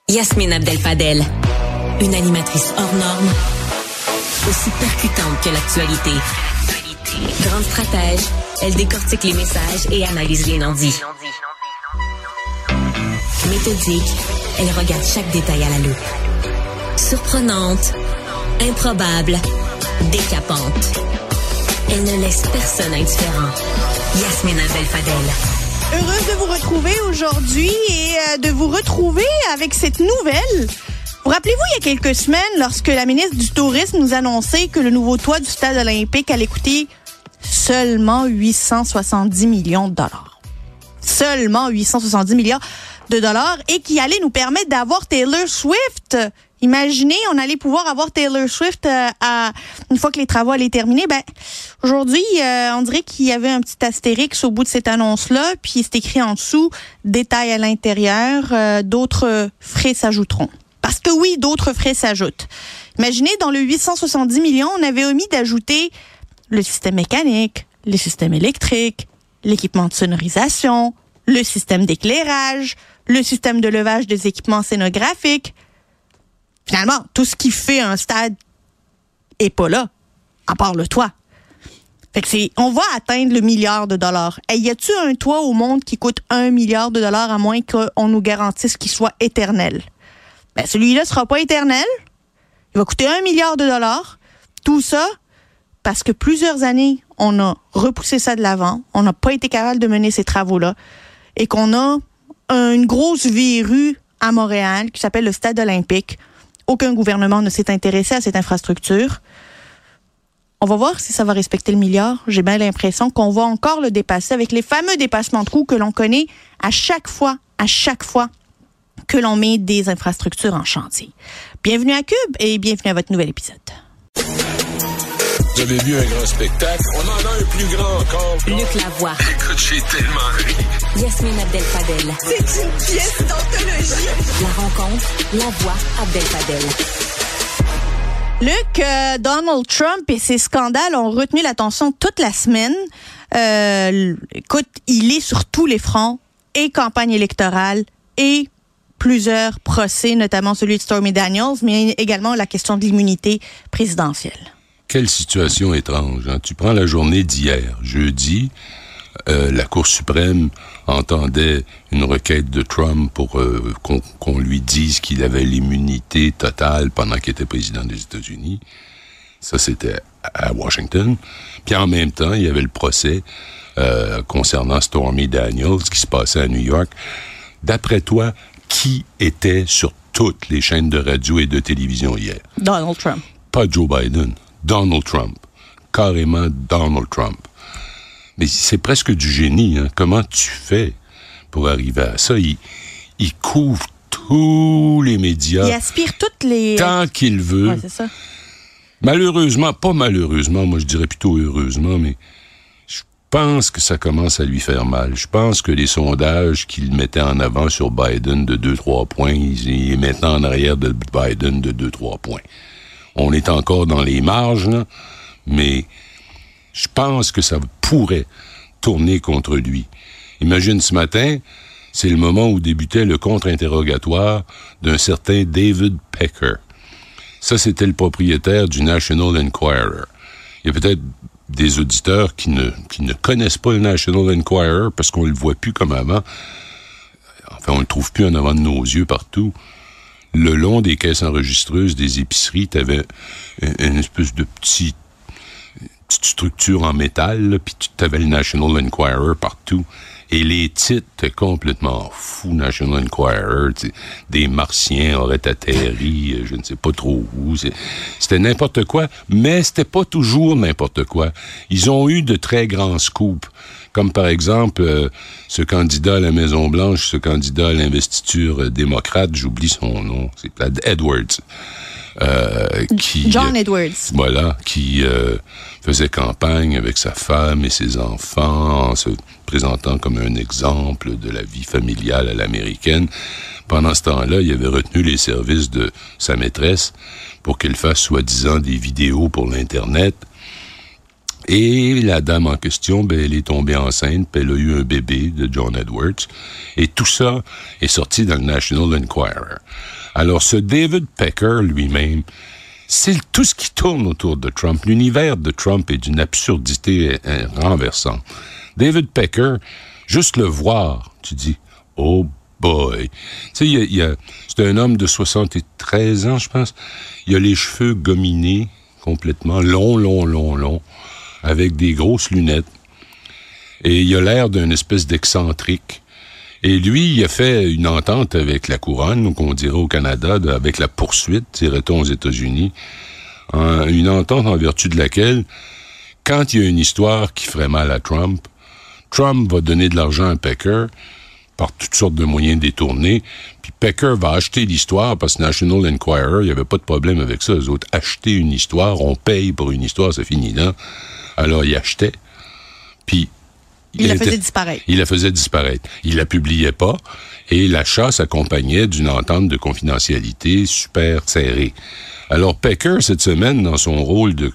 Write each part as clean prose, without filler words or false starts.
Yasmine Abdel-Fadel, une animatrice hors norme, aussi percutante que l'actualité. Grande stratège, elle décortique les messages et analyse les non-dits. Méthodique, elle regarde chaque détail à la loupe. Surprenante, improbable, décapante. Elle ne laisse personne indifférent. Yasmine Abdel-Fadel. Heureuse de vous retrouver aujourd'hui et de vous retrouver avec cette nouvelle. Vous rappelez-vous, il y a quelques semaines, lorsque la ministre du Tourisme nous annonçait que le nouveau toit du stade olympique allait coûter seulement 870 millions de dollars. Seulement 870 milliards de dollars et qui allait nous permettre d'avoir Taylor Swift. Imaginez, on allait pouvoir avoir Taylor Swift une fois que les travaux allaient terminer. Aujourd'hui, on dirait qu'il y avait un petit astérix au bout de cette annonce-là, puis c'est écrit en dessous, détail à l'intérieur, d'autres frais s'ajouteront. Parce que oui, d'autres frais s'ajoutent. Imaginez, dans le 870 millions, on avait omis d'ajouter le système mécanique, le système électrique, l'équipement de sonorisation, le système d'éclairage, le système de levage des équipements scénographiques. Finalement, tout ce qui fait un stade est pas là, à part le toit. Fait que on va atteindre le milliard de dollars. Hey, y a-tu un toit au monde qui coûte 1 milliard de dollars à moins qu'on nous garantisse qu'il soit éternel? Celui-là sera pas éternel. Il va coûter 1 milliard de dollars. Tout ça parce que plusieurs années, on a repoussé ça de l'avant. On n'a pas été capable de mener ces travaux-là. Et qu'on a une grosse verrue à Montréal qui s'appelle le stade olympique. Aucun gouvernement ne s'est intéressé à cette infrastructure. On va voir si ça va respecter le milliard. J'ai bien l'impression qu'on va encore le dépasser avec les fameux dépassements de coûts que l'on connaît à chaque fois que l'on met des infrastructures en chantier. Bienvenue à Cube et bienvenue à votre nouvel épisode. Vous avez vu un grand spectacle? On en a un plus grand encore. Luc Lavoie. Écoute, j'ai tellement ri. Yasmine Abdel-Fadel. C'est une pièce d'anthologie. La rencontre, Lavoie Abdel-Fadel. Luc, Donald Trump et ses scandales ont retenu l'attention toute la semaine. Écoute, il est sur tous les fronts, et campagne électorale, et plusieurs procès, notamment celui de Stormy Daniels, mais également la question de l'immunité présidentielle. Quelle situation étrange, hein? Tu prends la journée d'hier, jeudi, la Cour suprême entendait une requête de Trump pour qu'on lui dise qu'il avait l'immunité totale pendant qu'il était président des États-Unis. Ça, c'était à Washington. Puis en même temps, il y avait le procès concernant Stormy Daniels qui se passait à New York. D'après toi, qui était sur toutes les chaînes de radio et de télévision hier? Donald Trump. Pas Joe Biden. Donald Trump. Carrément Donald Trump. Mais c'est presque du génie, hein? Comment tu fais pour arriver à ça? Il couvre tous les médias. Il aspire toutes les... Tant qu'il veut. Ouais, c'est ça. Malheureusement, pas malheureusement, moi je dirais plutôt heureusement, mais je pense que ça commence à lui faire mal. Je pense que les sondages qu'il mettait en avant sur Biden de 2-3 points, il est maintenant en arrière de Biden de 2-3 points. On est encore dans les marges, là, mais je pense que ça pourrait tourner contre lui. Imagine ce matin, c'est le moment où débutait le contre-interrogatoire d'un certain David Pecker. Ça, c'était le propriétaire du National Enquirer. Il y a peut-être des auditeurs qui ne connaissent pas le National Enquirer parce qu'on le voit plus comme avant. Enfin, on le trouve plus en avant de nos yeux partout. Le long des caisses enregistreuses des épiceries, t'avais une espèce de petite structure en métal, puis t'avais le National Enquirer partout. Et les titres étaient complètement fous, National Enquirer. Des Martiens auraient atterri, je ne sais pas trop où. C'était n'importe quoi, mais c'était pas toujours n'importe quoi. Ils ont eu de très grands scoops. Comme par exemple, ce candidat à la Maison-Blanche, ce candidat à l'investiture démocrate, j'oublie son nom, c'est Edwards. John Edwards. Voilà, qui faisait campagne avec sa femme et ses enfants en se présentant comme un exemple de la vie familiale à l'américaine. Pendant ce temps-là, il avait retenu les services de sa maîtresse pour qu'elle fasse soi-disant des vidéos pour l'Internet. Et la dame en question, elle est tombée enceinte, puis elle a eu un bébé de John Edwards. Et tout ça est sorti dans le National Enquirer. Alors, ce David Pecker lui-même, c'est tout ce qui tourne autour de Trump. L'univers de Trump est d'une absurdité renversante. David Pecker, juste le voir, tu dis, oh boy. Tu sais, c'est un homme de 73 ans, je pense. Il a les cheveux gominés complètement, long, avec des grosses lunettes. Et il a l'air d'une espèce d'excentrique. Et lui, il a fait une entente avec la couronne, donc on dirait au Canada, avec la poursuite, dirait-on aux États-Unis. Une entente en vertu de laquelle, quand il y a une histoire qui ferait mal à Trump, Trump va donner de l'argent à Pecker par toutes sortes de moyens détournés, puis Pecker va acheter l'histoire, parce que National Enquirer, il n'y avait pas de problème avec ça. Eux autres, acheter une histoire, on paye pour une histoire, c'est fini là. Alors, il achetait, puis il la faisait disparaître. Il la faisait disparaître. Il la publiait pas, et l'achat s'accompagnait d'une entente de confidentialité super serrée. Alors, Pecker, cette semaine, dans son rôle de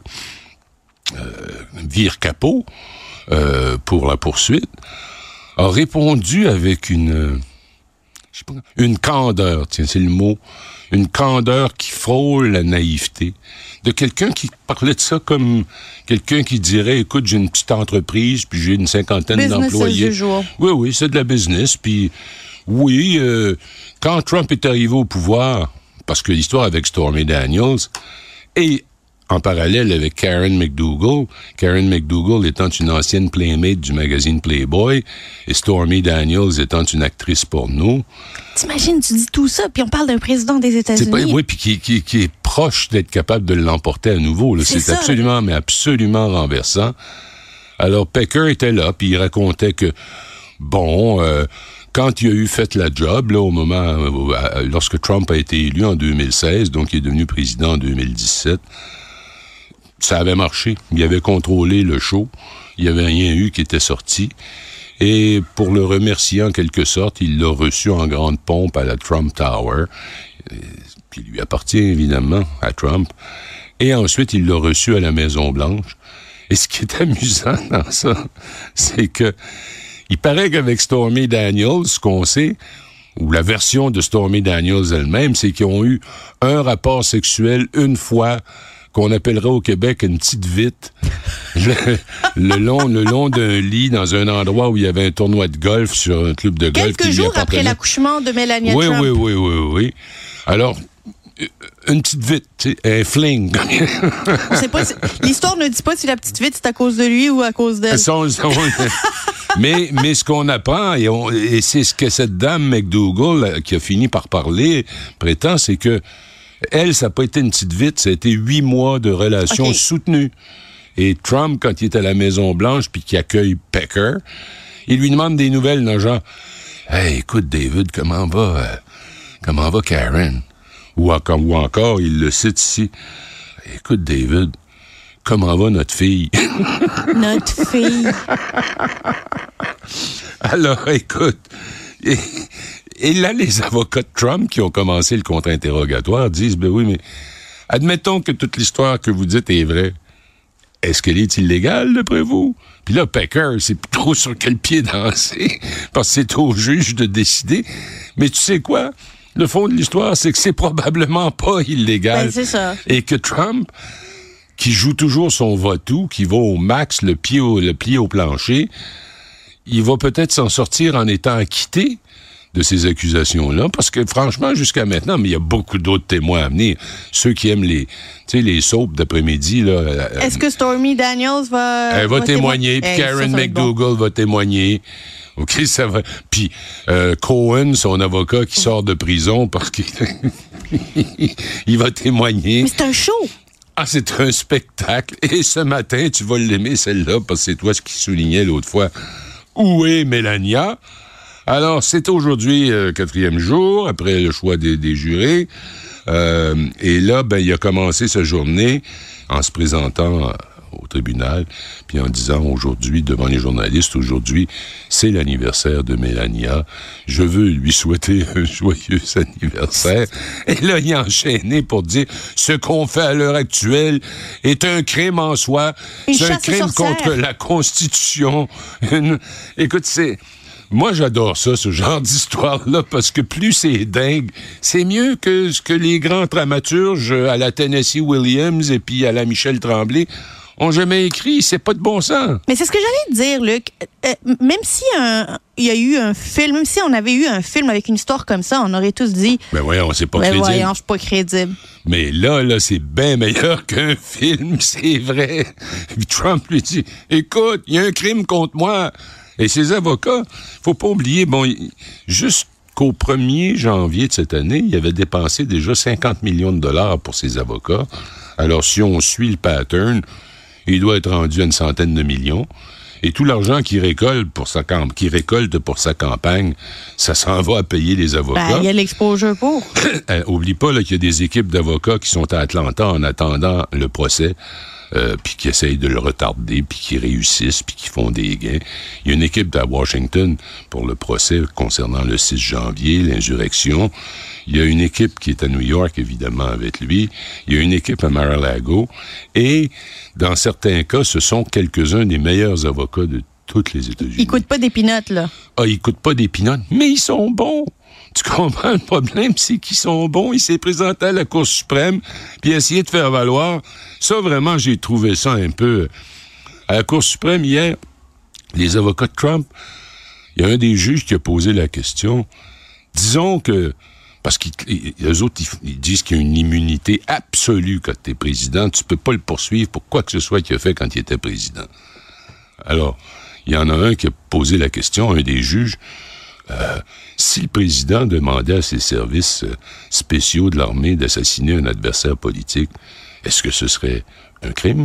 vire-capot pour la poursuite, a répondu avec une candeur, tiens, c'est le mot, une candeur qui frôle la naïveté, de quelqu'un qui parlait de ça comme quelqu'un qui dirait, écoute, j'ai une petite entreprise, puis j'ai une cinquantaine d'employés. Oui, c'est de la business, puis oui, quand Trump est arrivé au pouvoir, parce que l'histoire avec Stormy Daniels, et en parallèle avec Karen McDougal étant une ancienne playmate du magazine Playboy, et Stormy Daniels étant une actrice porno. T'imagines, tu dis tout ça, puis on parle d'un président des États-Unis. Oui, puis qui est proche d'être capable de l'emporter à nouveau. Là. C'est absolument, mais absolument renversant. Alors, Pecker était là, puis il racontait que, quand il a eu fait la job, là, au moment, lorsque Trump a été élu en 2016, donc il est devenu président en 2017, ça avait marché. Il avait contrôlé le show. Il n'y avait rien eu qui était sorti. Et pour le remercier en quelque sorte, il l'a reçu en grande pompe à la Trump Tower, qui lui appartient évidemment à Trump. Et ensuite, il l'a reçu à la Maison-Blanche. Et ce qui est amusant dans ça, c'est que il paraît qu'avec Stormy Daniels, ce qu'on sait, ou la version de Stormy Daniels elle-même, c'est qu'ils ont eu un rapport sexuel une fois, qu'on appellerait au Québec une petite vite, le long d'un lit dans un endroit où il y avait un tournoi de golf sur un club de golf. Quelques jours après l'accouchement de Melania Trump. Oui. Alors, une petite vite, tu sais, un fling. On sait pas l'histoire ne dit pas si la petite vite c'est à cause de lui ou à cause d'elle. Mais ce qu'on apprend, et c'est ce que cette dame McDougal, qui a fini par parler, prétend, c'est que elle, ça n'a pas été une petite vite, ça a été 8 mois de relations soutenues. Et Trump, quand il est à la Maison-Blanche puis qu'il accueille Pecker, il lui demande des nouvelles, dans genre, « Hey, écoute, David, comment va Karen? » Ou encore, il le cite ici, « Écoute, David, comment va notre fille? » Notre fille. Alors, écoute... Et là, les avocats de Trump qui ont commencé le contre-interrogatoire disent, ben oui, mais admettons que toute l'histoire que vous dites est vraie. Est-ce qu'elle est illégale, d'après vous? Puis là, Pecker, c'est plutôt sur quel pied danser, parce que c'est au juge de décider. Mais tu sais quoi? Le fond de l'histoire, c'est que c'est probablement pas illégal. Ben, c'est ça. Et que Trump, qui joue toujours son va-tout, qui va au max, le pied au plancher, il va peut-être s'en sortir en étant acquitté de ces accusations-là, parce que franchement, jusqu'à maintenant, mais il y a beaucoup d'autres témoins à venir. Ceux qui aiment les soaps d'après-midi, là... Est-ce que Stormy Daniels va... Elle va témoigner, puis Karen McDougal va témoigner. OK, ça va... Puis Cohen, son avocat qui sort de prison parce qu'il il va témoigner. Mais c'est un show! Ah, c'est un spectacle. Et ce matin, tu vas l'aimer, celle-là, parce que c'est toi ce qui soulignait l'autre fois. Où est Melania? Alors, c'est aujourd'hui 4e jour, après le choix des jurés. Et là, il a commencé sa journée en se présentant au tribunal, puis en disant aujourd'hui, devant les journalistes, aujourd'hui, c'est l'anniversaire de Mélania. Je veux lui souhaiter un joyeux anniversaire. Et là, il a enchaîné pour dire ce qu'on fait à l'heure actuelle est un crime en soi. C'est un crime contre la Constitution. Écoute, moi, j'adore ça, ce genre d'histoire-là, parce que plus c'est dingue, c'est mieux que ce que les grands dramaturges à la Tennessee Williams et puis à la Michel Tremblay ont jamais écrit. C'est pas de bon sens. Mais c'est ce que j'allais te dire, Luc. Même si il y a eu un film, même si on avait eu un film avec une histoire comme ça, on aurait tous dit... Ben voyons, c'est pas crédible. Voyons, c'est pas crédible. Mais là, c'est bien meilleur qu'un film, c'est vrai. Puis Trump lui dit, écoute, il y a un crime contre moi. Et ses avocats, faut pas oublier, jusqu'au 1er janvier de cette année, il avait dépensé déjà 50 millions de dollars pour ses avocats. Alors, si on suit le pattern, il doit être rendu à une centaine de millions. Et tout l'argent qu'il récolte pour sa campagne, ça s'en va à payer les avocats. Ben, il y a l'exposure pour. Oublie pas qu'il y a des équipes d'avocats qui sont à Atlanta en attendant le procès. Puis qui essayent de le retarder, puis qui réussissent, puis qui font des gains. Il y a une équipe à Washington pour le procès concernant le 6 janvier, l'insurrection. Il y a une équipe qui est à New York, évidemment, avec lui. Il y a une équipe à Mar-a-Lago. Et, dans certains cas, ce sont quelques-uns des meilleurs avocats de toutes les États-Unis. Ils coûtent pas des pinottes, là. Ah, ils coûtent pas des pinottes, mais ils sont bons. Tu comprends le problème, c'est qu'ils sont bons. Il s'est présenté à la Cour suprême, puis essayé de faire valoir. Ça, vraiment, j'ai trouvé ça un peu... À la Cour suprême, hier, les avocats de Trump, il y a un des juges qui a posé la question. Disons que... Parce qu'eux autres, ils disent qu'il y a une immunité absolue quand tu es président. Tu peux pas le poursuivre pour quoi que ce soit qu'il a fait quand il était président. Alors, il y en a un qui a posé la question, un des juges... si le président demandait à ses services spéciaux de l'armée d'assassiner un adversaire politique, est-ce que ce serait un crime?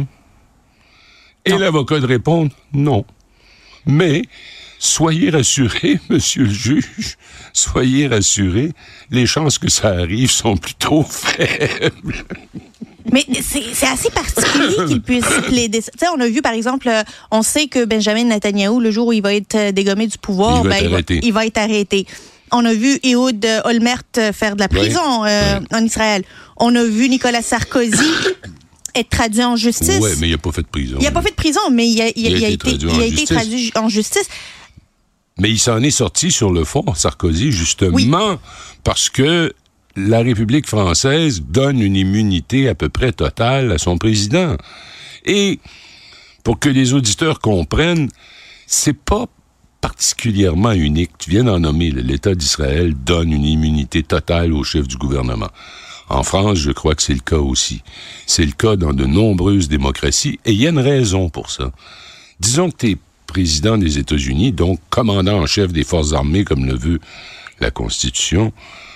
Et l'avocat de répondre, non. Mais, soyez rassurés, monsieur le juge, soyez rassurés, les chances que ça arrive sont plutôt faibles. Mais c'est assez particulier qu'il puisse plaider. Tu sais, on a vu, par exemple, on sait que Benjamin Netanyahou, le jour où il va être dégommé du pouvoir, il va être arrêté. On a vu Ehud Olmert faire de la prison en Israël. On a vu Nicolas Sarkozy être traduit en justice. Oui, mais il n'a pas fait de prison. Il n'a pas fait de prison, mais il a été traduit en justice. Mais il s'en est sorti sur le fond, Sarkozy, justement, parce que la République française donne une immunité à peu près totale à son président. Et pour que les auditeurs comprennent, c'est pas particulièrement unique. Tu viens d'en nommer, l'État d'Israël donne une immunité totale au chef du gouvernement. En France, je crois que c'est le cas aussi. C'est le cas dans de nombreuses démocraties, et il y a une raison pour ça. Disons que tu es président des États-Unis, donc commandant en chef des forces armées, comme le veut la Constitution,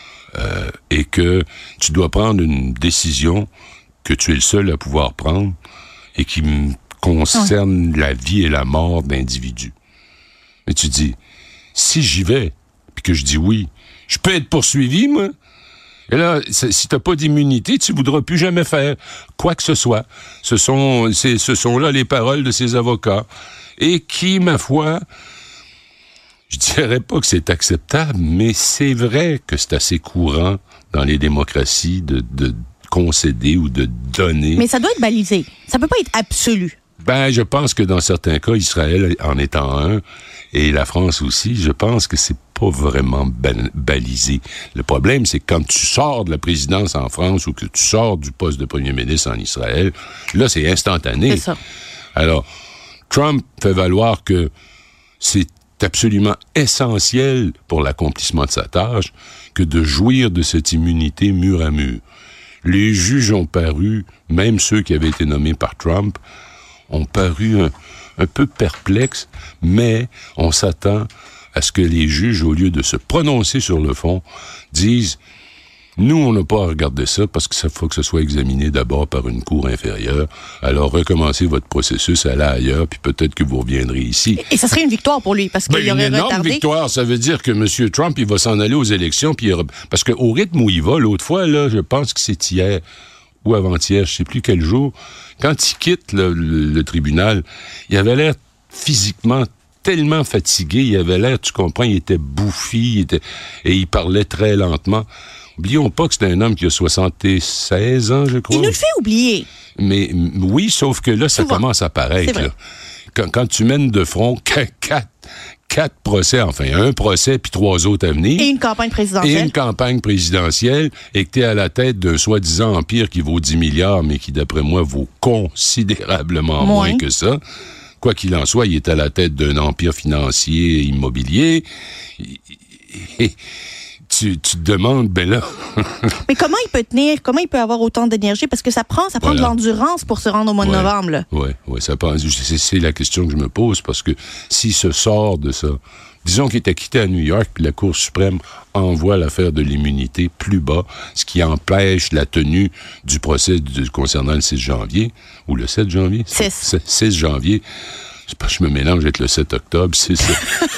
et que tu dois prendre une décision que tu es le seul à pouvoir prendre et qui concerne la vie et la mort d'individus. Mais tu dis, si j'y vais, puis que je dis oui, je peux être poursuivi, moi? Et là, si t'as pas d'immunité, tu voudras plus jamais faire quoi que ce soit. Ce sont là les paroles de ces avocats. Et qui, ma foi... Je dirais pas que c'est acceptable, mais c'est vrai que c'est assez courant dans les démocraties de concéder ou de donner. Mais ça doit être balisé. Ça peut pas être absolu. Ben, je pense que dans certains cas, Israël en étant un, et la France aussi, je pense que c'est pas vraiment balisé. Le problème, c'est que quand tu sors de la présidence en France ou que tu sors du poste de premier ministre en Israël, là, c'est instantané. C'est ça. Alors, Trump fait valoir que c'est absolument essentiel pour l'accomplissement de sa tâche que de jouir de cette immunité mur à mur. Les juges ont paru, même ceux qui avaient été nommés par Trump, ont paru un peu perplexes, mais on s'attend à ce que les juges, au lieu de se prononcer sur le fond, disent « Nous, on n'a pas à regarder ça parce que ça faut que ce soit examiné d'abord par une cour inférieure. Alors, recommencez votre processus, allez ailleurs, puis peut-être que vous reviendrez ici. » Et ça serait une victoire pour lui, parce qu'il aurait retardé. Une énorme victoire. Ça veut dire que M. Trump, il va s'en aller aux élections, puis parce qu'au rythme où il va, l'autre fois, là, je pense que c'est hier, ou avant-hier, je sais plus quel jour, quand il quitte le tribunal, il avait l'air physiquement tellement fatigué, il avait l'air, tu comprends, il était bouffi, et il parlait très lentement. Oublions pas que c'est un homme qui a 76 ans, je crois. Il nous le fait oublier. Mais oui, sauf que là, ça commence à paraître. Là. Quand tu mènes de front quatre procès, enfin, un procès puis 3 autres à venir. Et une campagne présidentielle. Et que tu es à la tête d'un soi-disant empire qui vaut 10 milliards, mais qui, d'après moi, vaut considérablement moins que ça. Quoi qu'il en soit, il est à la tête d'un empire financier et immobilier. Et tu te demandes, ben là... Mais comment il peut tenir? Comment il peut avoir autant d'énergie? Parce que ça prend de l'endurance pour se rendre au mois de novembre. Oui, c'est la question que je me pose, parce que s'il se sort de ça... Disons qu'il est acquitté à New York, puis la Cour suprême envoie l'affaire de l'immunité plus bas, ce qui empêche la tenue du procès concernant le 6 janvier, ou le 7 janvier? 6 janvier. Je me mélange avec le 7 octobre, c'est ça.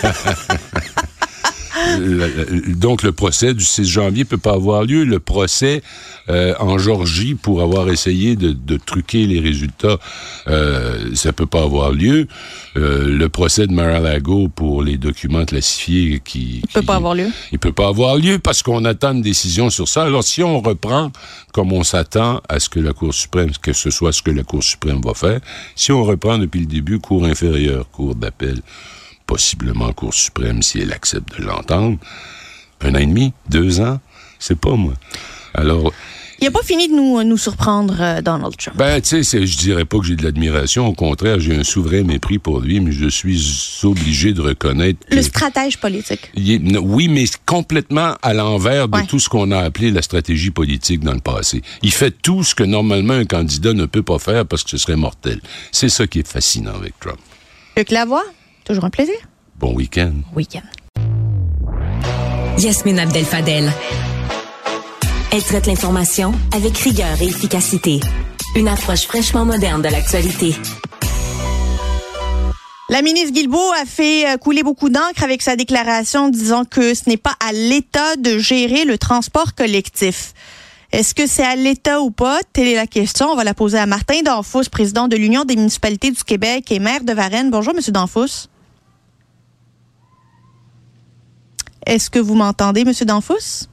Donc, le procès du 6 janvier peut pas avoir lieu. Le procès en Georgie pour avoir essayé de truquer les résultats, ça peut pas avoir lieu. Le procès de Mar-a-Lago pour les documents classifiés il peut pas avoir lieu. Il peut pas avoir lieu parce qu'on attend une décision sur ça. Alors, si on reprend comme on s'attend à ce que la Cour suprême, que ce soit ce que la Cour suprême va faire, si on reprend depuis le début, Cour inférieure, Cour d'appel, possiblement Cour suprême si elle accepte de l'entendre, 1 an et demi, 2 ans, c'est pas moi. Alors... Il n'a pas fini de nous surprendre, Donald Trump. Ben, tu sais, je dirais pas que j'ai de l'admiration. Au contraire, j'ai un souverain mépris pour lui, mais je suis obligé de reconnaître que... Le stratège politique. Oui, mais complètement à l'envers de tout ce qu'on a appelé la stratégie politique dans le passé. Il fait tout ce que normalement un candidat ne peut pas faire parce que ce serait mortel. C'est ça qui est fascinant avec Trump. Luc Lavoie, toujours un plaisir. Bon week-end. Yasmine Abdel-Fadel. Elle traite l'information avec rigueur et efficacité. Une approche fraîchement moderne de l'actualité. La ministre Guilbeault a fait couler beaucoup d'encre avec sa déclaration disant que ce n'est pas à l'État de gérer le transport collectif. Est-ce que c'est à l'État ou pas? Telle est la question. On va la poser à Martin Danfous, président de l'Union des municipalités du Québec et maire de Varennes. Bonjour, M. Danfous. Est-ce que vous m'entendez, M. Danfous?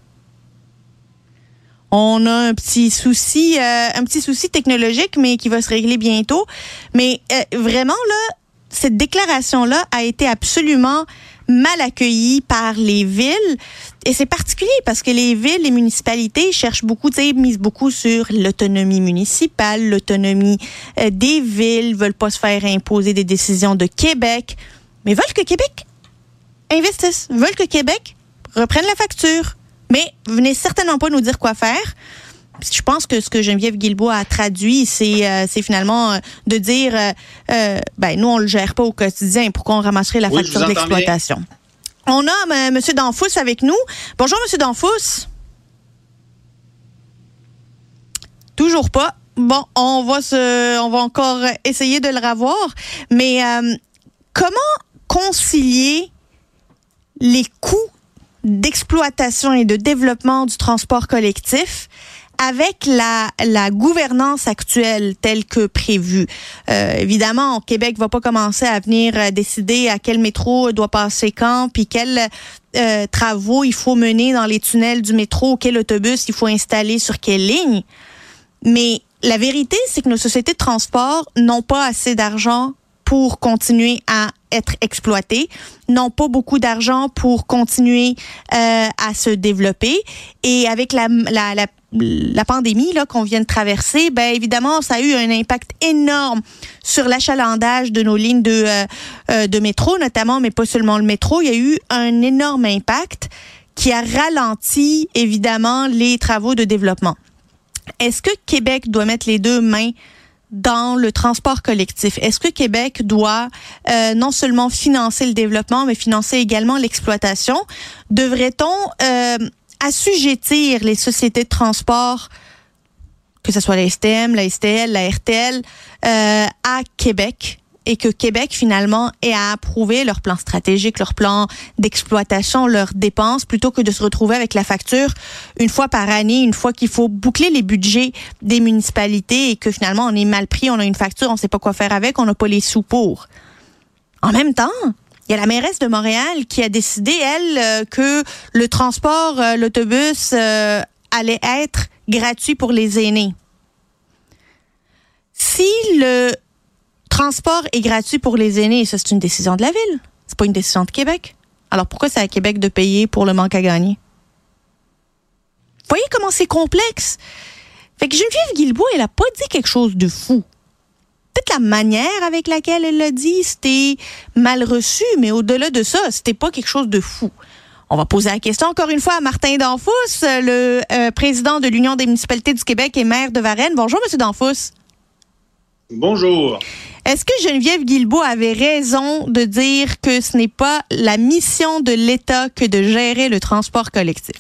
On a un petit souci technologique, mais qui va se régler bientôt. Mais vraiment, là, cette déclaration-là a été absolument mal accueillie par les villes. Et c'est particulier parce que les villes, les municipalités cherchent beaucoup, misent beaucoup sur l'autonomie municipale, l'autonomie des villes, veulent pas se faire imposer des décisions de Québec, mais veulent que Québec investisse, veulent que Québec reprenne la facture. Mais venez certainement pas nous dire quoi faire. Je pense que ce que Geneviève Guilbeault a traduit, c'est finalement de dire nous, on le gère pas au quotidien. Pourquoi on ramasserait la facture d'exploitation? On a M. Danfous avec nous. Bonjour, M. Danfous. Toujours pas. Bon, on va encore essayer de le revoir. Mais comment concilier les coûts d'exploitation et de développement du transport collectif avec la gouvernance actuelle telle que prévue? Évidemment, Québec va pas commencer à venir décider à quel métro doit passer quand, puis quels travaux il faut mener dans les tunnels du métro, quel autobus il faut installer sur quelle ligne. Mais la vérité, c'est que nos sociétés de transport n'ont pas assez d'argent pour continuer à être exploités, n'ont pas beaucoup d'argent pour continuer à se développer. Et avec la pandémie là qu'on vient de traverser, ben évidemment, ça a eu un impact énorme sur l'achalandage de nos lignes de métro, notamment, mais pas seulement le métro. Il y a eu un énorme impact qui a ralenti, évidemment, les travaux de développement. Est-ce que Québec doit mettre les deux mains dans le transport collectif? Est-ce que Québec doit non seulement financer le développement, mais financer également l'exploitation? Devrait-on assujettir les sociétés de transport, que ce soit la STM, la STL, la RTL, à Québec? et que Québec, finalement, ait à approuver leur plan stratégique, leur plan d'exploitation, leurs dépenses, plutôt que de se retrouver avec la facture une fois par année, une fois qu'il faut boucler les budgets des municipalités et que finalement, on est mal pris, on a une facture, on ne sait pas quoi faire avec, on n'a pas les sous pour. En même temps, il y a la mairesse de Montréal qui a décidé, elle, que le transport, l'autobus, allait être gratuit pour les aînés. Si le transport est gratuit pour les aînés, ça, c'est une décision de la ville. C'est pas une décision de Québec. Alors, pourquoi c'est à Québec de payer pour le manque à gagner? Voyez comment c'est complexe? Fait que Geneviève Guilbeault, elle a pas dit quelque chose de fou. Peut-être la manière avec laquelle elle l'a dit, c'était mal reçu, mais au-delà de ça, c'était pas quelque chose de fou. On va poser la question encore une fois à Martin Danfous, le président de l'Union des municipalités du Québec et maire de Varennes. Bonjour, M. Danfous. Bonjour. Est-ce que Geneviève Guilbeault avait raison de dire que ce n'est pas la mission de l'État que de gérer le transport collectif?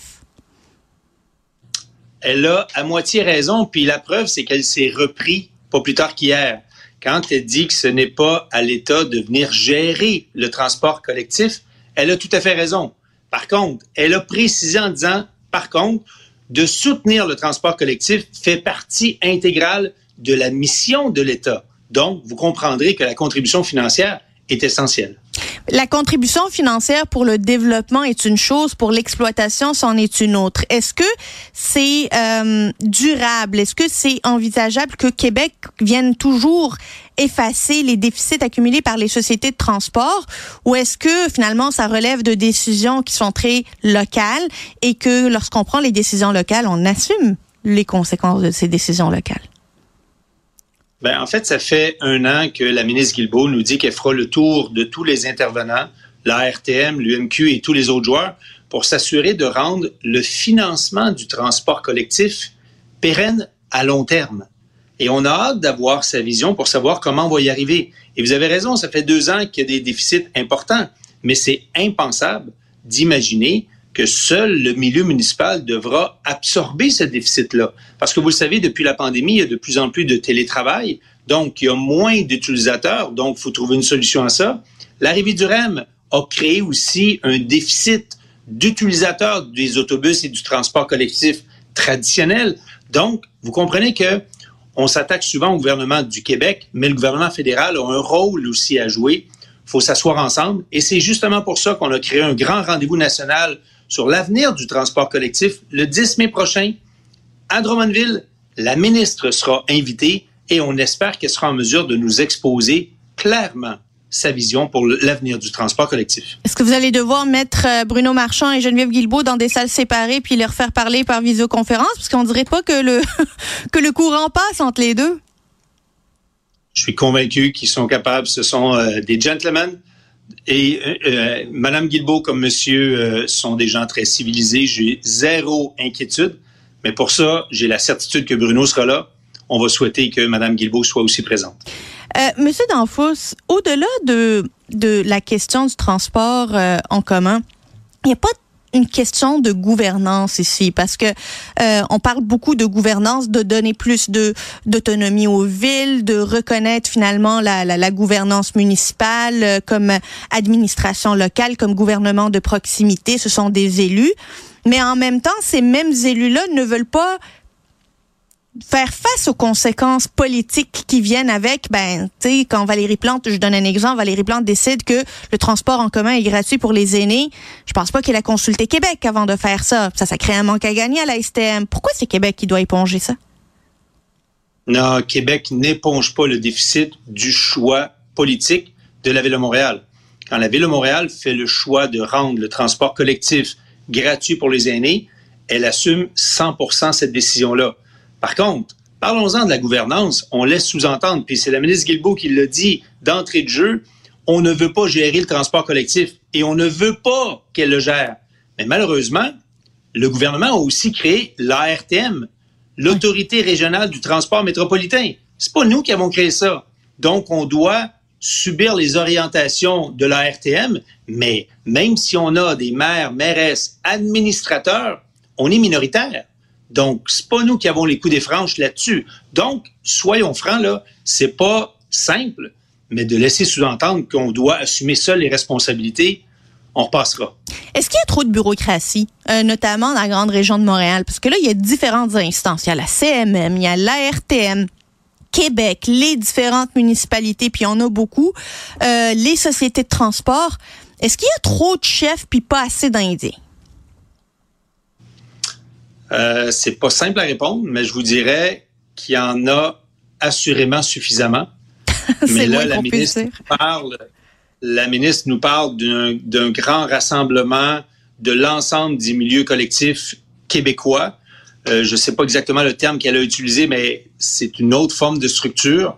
Elle a à moitié raison, puis la preuve, c'est qu'elle s'est repris pas plus tard qu'hier. Quand elle dit que ce n'est pas à l'État de venir gérer le transport collectif, elle a tout à fait raison. Par contre, elle a précisé en disant, par contre, de soutenir le transport collectif fait partie intégrale de la mission de l'État. Donc, vous comprendrez que la contribution financière est essentielle. La contribution financière pour le développement est une chose, pour l'exploitation, c'en est une autre. Est-ce que c'est durable? Est-ce que c'est envisageable que Québec vienne toujours effacer les déficits accumulés par les sociétés de transport? Ou est-ce que finalement ça relève de décisions qui sont très locales et que lorsqu'on prend les décisions locales, on assume les conséquences de ces décisions locales? En fait, ça fait 1 an que la ministre Guilbeault nous dit qu'elle fera le tour de tous les intervenants, l'ARTM, l'UMQ et tous les autres joueurs, pour s'assurer de rendre le financement du transport collectif pérenne à long terme. Et on a hâte d'avoir sa vision pour savoir comment on va y arriver. Et vous avez raison, ça fait 2 ans qu'il y a des déficits importants, mais c'est impensable d'imaginer que seul le milieu municipal devra absorber ce déficit-là. Parce que vous le savez, depuis la pandémie, il y a de plus en plus de télétravail, donc il y a moins d'utilisateurs, donc il faut trouver une solution à ça. L'arrivée du REM a créé aussi un déficit d'utilisateurs des autobus et du transport collectif traditionnel. Donc, vous comprenez que on s'attaque souvent au gouvernement du Québec, mais le gouvernement fédéral a un rôle aussi à jouer. Il faut s'asseoir ensemble. Et c'est justement pour ça qu'on a créé un grand rendez-vous national sur l'avenir du transport collectif le 10 mai prochain. À Drummondville, la ministre sera invitée et on espère qu'elle sera en mesure de nous exposer clairement sa vision pour l'avenir du transport collectif. Est-ce que vous allez devoir mettre Bruno Marchand et Geneviève Guilbeault dans des salles séparées puis les refaire parler par visioconférence? Parce qu'on dirait pas que le courant passe entre les deux. Je suis convaincu qu'ils sont capables. Ce sont des gentlemen. Et Mme Guilbeault comme monsieur sont des gens très civilisés. J'ai zéro inquiétude. Mais pour ça, j'ai la certitude que Bruno sera là. On va souhaiter que Mme Guilbeault soit aussi présente. Monsieur Danfous, au-delà de la question du transport en commun, il n'y a pas une question de gouvernance ici, parce que on parle beaucoup de gouvernance, de donner plus d'autonomie aux villes, de reconnaître finalement la gouvernance municipale comme administration locale, comme gouvernement de proximité. Ce sont des élus, mais en même temps, ces mêmes élus-là ne veulent pas faire face aux conséquences politiques qui viennent avec, tu sais, quand Valérie Plante, je donne un exemple, Valérie Plante décide que le transport en commun est gratuit pour les aînés, je pense pas qu'elle a consulté Québec avant de faire ça. Ça crée un manque à gagner à la STM. Pourquoi c'est Québec qui doit éponger ça? Non, Québec n'éponge pas le déficit du choix politique de la Ville de Montréal. Quand la Ville de Montréal fait le choix de rendre le transport collectif gratuit pour les aînés, elle assume 100% cette décision-là. Par contre, parlons-en de la gouvernance. On laisse sous-entendre, puis c'est la ministre Guilbeault qui l'a dit d'entrée de jeu, on ne veut pas gérer le transport collectif et on ne veut pas qu'elle le gère. Mais malheureusement, le gouvernement a aussi créé l'ARTM, l'Autorité régionale du transport métropolitain. C'est pas nous qui avons créé ça. Donc, on doit subir les orientations de l'ARTM, mais même si on a des maires, mairesses, administrateurs, on est minoritaire. Donc, c'est pas nous qui avons les coups des franches là-dessus. Donc, soyons francs, là, c'est pas simple, mais de laisser sous-entendre qu'on doit assumer seul les responsabilités, on repassera. Est-ce qu'il y a trop de bureaucratie, notamment dans la grande région de Montréal? Parce que là, il y a différentes instances. Il y a la CMM, il y a l'ARTM, Québec, les différentes municipalités, puis il y en a beaucoup, les sociétés de transport. Est-ce qu'il y a trop de chefs puis pas assez d'Indiens? C'est pas simple à répondre, mais je vous dirais qu'il y en a assurément suffisamment. Mais là, la ministre nous parle d'un grand rassemblement de l'ensemble des milieux collectifs québécois. Je ne sais pas exactement le terme qu'elle a utilisé, mais c'est une autre forme de structure,